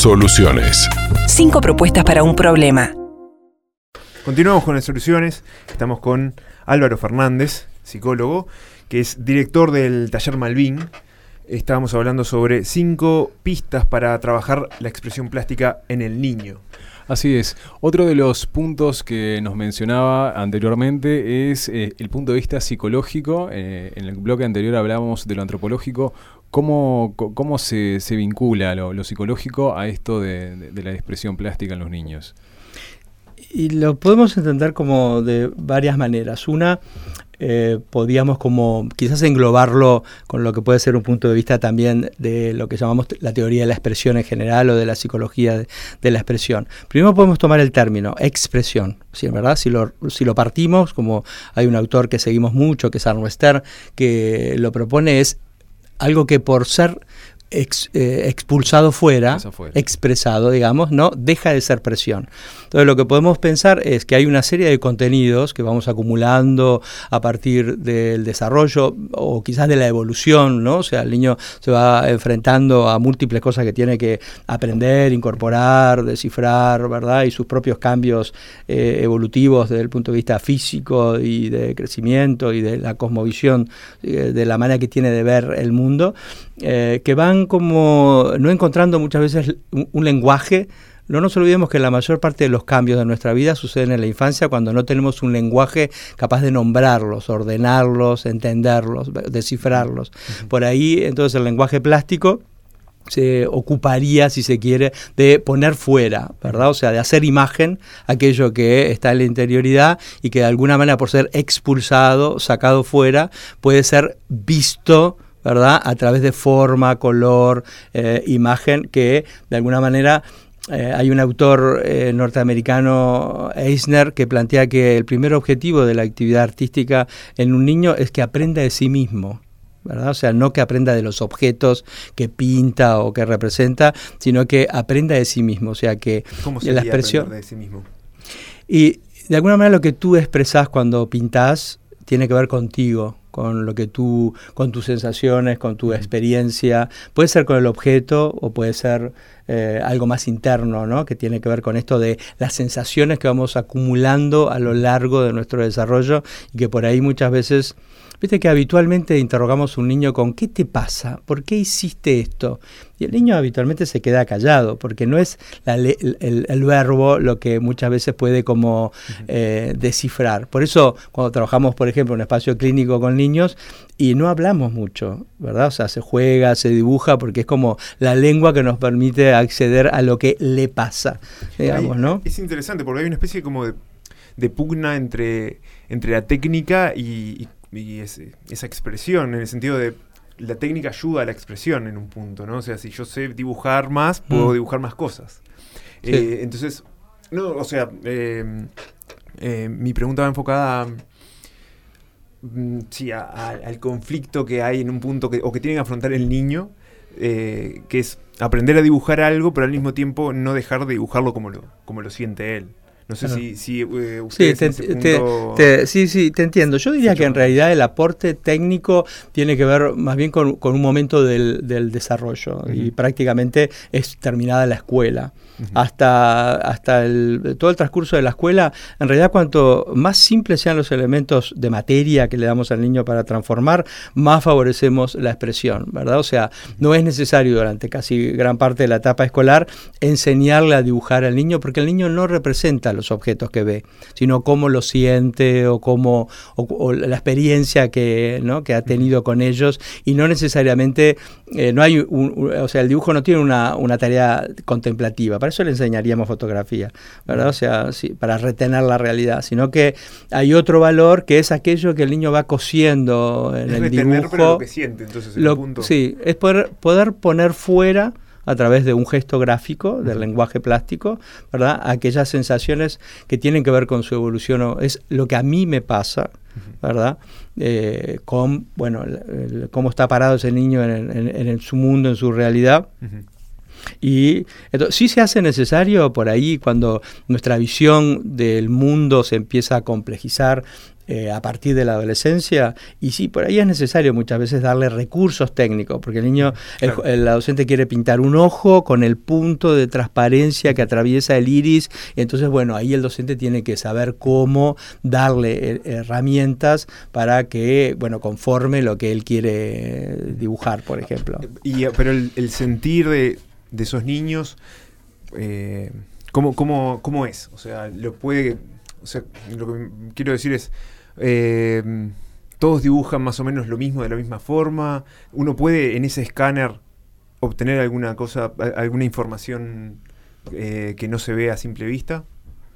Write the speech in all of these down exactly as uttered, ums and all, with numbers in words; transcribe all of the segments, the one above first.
Soluciones. Cinco propuestas para un problema. Continuamos con las soluciones. Estamos con Álvaro Fernández, psicólogo, que es director del taller Malvin. Estábamos hablando sobre cinco pistas para trabajar la expresión plástica en el niño. Así es. Otro de los puntos que nos mencionaba anteriormente es eh, el punto de vista psicológico. Eh, en el bloque anterior hablábamos de lo antropológico. ¿Cómo, cómo se, se vincula lo, lo psicológico a esto de, de, de la expresión plástica en los niños? Y lo podemos entender como de varias maneras. Una, eh, podríamos como quizás englobarlo con lo que puede ser un punto de vista también de lo que llamamos la teoría de la expresión en general o de la psicología de, de la expresión. Primero podemos tomar el término expresión, ¿sí? ¿Verdad? Si lo, si lo partimos, como hay un autor que seguimos mucho, que es Arno Stern, que lo propone es algo que por ser Ex, eh, expulsado fuera, fuera, expresado, digamos, no deja de ser presión. Entonces lo que podemos pensar es que hay una serie de contenidos que vamos acumulando a partir del desarrollo o quizás de la evolución, ¿no? O sea, el niño se va enfrentando a múltiples cosas que tiene que aprender, incorporar, descifrar, ¿verdad? Y sus propios cambios eh, evolutivos desde el punto de vista físico y de crecimiento y de la cosmovisión, eh, de la manera que tiene de ver el mundo, eh, que van como no encontrando muchas veces un, un lenguaje. No nos olvidemos que la mayor parte de los cambios de nuestra vida suceden en la infancia cuando no tenemos un lenguaje capaz de nombrarlos, ordenarlos, entenderlos, descifrarlos. Uh-huh. Por ahí, entonces, el lenguaje plástico se ocuparía, si se quiere, de poner fuera, ¿verdad? O sea, de hacer imagen aquello que está en la interioridad y que de alguna manera, por ser expulsado, sacado fuera, puede ser visto, ¿verdad? A través de forma, color, eh, imagen, que de alguna manera eh, hay un autor eh, norteamericano, Eisner, que plantea que el primer objetivo de la actividad artística en un niño es que aprenda de sí mismo, ¿verdad? O sea, no que aprenda de los objetos que pinta o que representa, sino que aprenda de sí mismo. O sea, que ¿Cómo sería la expresión aprender de sí mismo? Y de alguna manera lo que tú expresás cuando pintás tiene que ver contigo, con lo que tú, con tus sensaciones, con tu experiencia. Puede ser con el objeto o puede ser eh, algo más interno, ¿no? Que tiene que ver con esto de las sensaciones que vamos acumulando a lo largo de nuestro desarrollo y que por ahí muchas veces, viste que habitualmente interrogamos a un niño con ¿qué te pasa? ¿Por qué hiciste esto? Y el niño habitualmente se queda callado, porque no es la le- el, el verbo lo que muchas veces puede como uh-huh. eh, descifrar. Por eso, cuando trabajamos, por ejemplo, en un espacio clínico con niños, y no hablamos mucho, ¿verdad? O sea, se juega, se dibuja, porque es como la lengua que nos permite acceder a lo que le pasa, digamos, Ahí, ¿no? Es interesante, porque hay una especie como de, de pugna entre, entre la técnica y, y, y ese, esa expresión, en el sentido de la técnica ayuda a la expresión en un punto, ¿no? O sea, si yo sé dibujar más, puedo mm. dibujar más cosas. Sí. Eh, entonces, no, o sea, eh, eh, mi pregunta va enfocada a, mm, sí, a, a, al conflicto que hay en un punto que, o que tiene que afrontar el niño, eh, que es aprender a dibujar algo, pero al mismo tiempo no dejar de dibujarlo como lo, como lo siente él. No sé claro. si, si eh, ustedes sí, en te, ese punto... te, te, sí, sí, te entiendo. Yo diría sí, que yo... en realidad el aporte técnico tiene que ver más bien con, con un momento del, del desarrollo uh-huh. y prácticamente es terminada la escuela. Uh-huh. Hasta, hasta el, todo el transcurso de la escuela, en realidad cuanto más simples sean los elementos de materia que le damos al niño para transformar, más favorecemos la expresión, ¿verdad? O sea, no es necesario durante casi gran parte de la etapa escolar enseñarle a dibujar al niño, porque el niño no representa los objetos que ve, sino cómo lo siente o cómo o, o la experiencia que, ¿no? que ha tenido con ellos, y no necesariamente eh, no hay un, un, o sea, el dibujo no tiene una, una tarea contemplativa. Para eso le enseñaríamos fotografía, ¿verdad? O sea, sí, para retener la realidad, sino que hay otro valor que es aquello que el niño va cosiendo en es el retener, dibujo. Pero lo que siente, entonces, en lo, el punto. Sí, es poder, poder poner fuera a través de un gesto gráfico, del uh-huh. lenguaje plástico, ¿verdad? Aquellas sensaciones que tienen que ver con su evolución, es lo que a mí me pasa, ¿verdad? Eh, con, bueno, el, el, cómo está parado ese niño en, en, en, en su mundo, en su realidad. Uh-huh. Y entonces, sí se hace necesario por ahí cuando nuestra visión del mundo se empieza a complejizar eh, a partir de la adolescencia, y sí, por ahí es necesario muchas veces darle recursos técnicos, porque el niño, claro. el, el docente quiere pintar un ojo con el punto de transparencia que atraviesa el iris, y entonces, bueno, ahí el docente tiene que saber cómo darle herramientas para que, bueno, conforme lo que él quiere dibujar, por ejemplo. Y, pero el, el sentir de, de esos niños, eh, ¿cómo, cómo, ¿cómo es? O sea, lo puede... O sea, lo que quiero decir es... Eh, todos dibujan más o menos lo mismo de la misma forma. Uno puede en ese escáner obtener alguna cosa, alguna información eh, que no se ve a simple vista.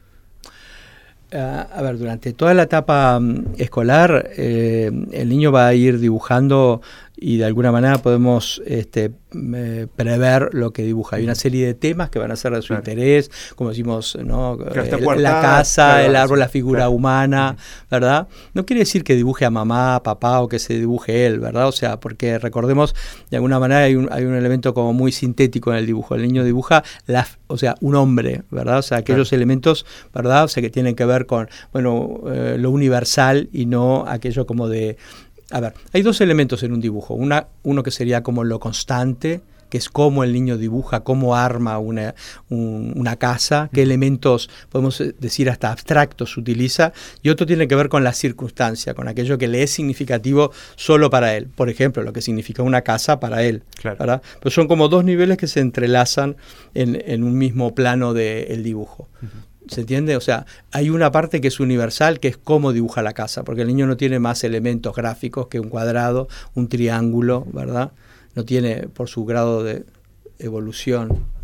Uh, a ver, durante toda la etapa um, escolar, eh, el niño va a ir dibujando y de alguna manera podemos este, eh, prever lo que dibuja. Hay una serie de temas que van a ser de su claro. interés, como decimos, ¿no? Claro, el, cuartada, la casa, claro, el árbol, sí, la figura claro. humana, ¿verdad? No quiere decir que dibuje a mamá, papá o que se dibuje él, ¿verdad? O sea, porque recordemos, de alguna manera hay un, hay un elemento como muy sintético en el dibujo. El niño dibuja, la, o sea, un hombre, ¿verdad? O sea, aquellos claro. elementos, ¿verdad? O sea, que tienen que ver con, bueno, eh, lo universal y no aquello como de... A ver, hay dos elementos en un dibujo. Una, uno que sería como lo constante, que es cómo el niño dibuja, cómo arma una, un, una casa, qué elementos, podemos decir hasta abstractos utiliza, y otro tiene que ver con la circunstancia, con aquello que le es significativo solo para él. Por ejemplo, lo que significa una casa para él. Claro. ¿Verdad? Pues son como dos niveles que se entrelazan en, en un mismo plano del dibujo. Uh-huh. ¿Se entiende? O sea, hay una parte que es universal, que es cómo dibuja la casa, porque el niño no tiene más elementos gráficos que un cuadrado, un triángulo, ¿verdad? No tiene por su grado de evolución.